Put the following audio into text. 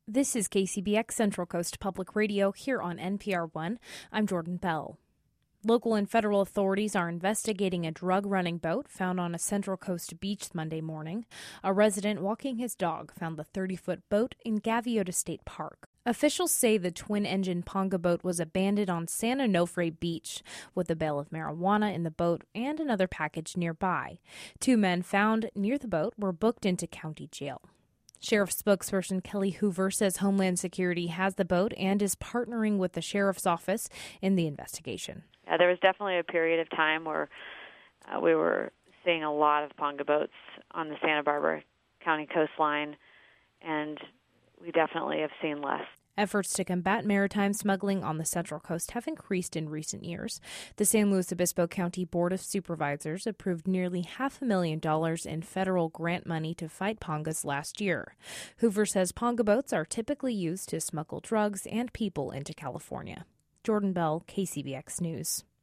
This is KCBX Central Coast Public Radio here on NPR One. I'm Jordan Bell. Local and federal authorities are investigating a drug-running boat found on a Central Coast beach Monday morning. A resident walking his dog found the 30-foot boat in Gaviota State Park. Officials say the twin-engine Ponga boat was abandoned on San Onofre Beach with a bale of marijuana in the boat and another package nearby. 2 men found near the boat were booked into county jail. Sheriff's spokesperson Kelly Hoover says Homeland Security has the boat and is partnering with the sheriff's office in the investigation. There was definitely a period of time where we were seeing a lot of Ponga boats on the Santa Barbara County coastline, and we definitely have seen less. Efforts to combat maritime smuggling on the Central Coast have increased in recent years. The San Luis Obispo County Board of Supervisors approved nearly $500,000 in federal grant money to fight pongas last year. Hoover says Ponga boats are typically used to smuggle drugs and people into California. Jordan Bell, KCBX News.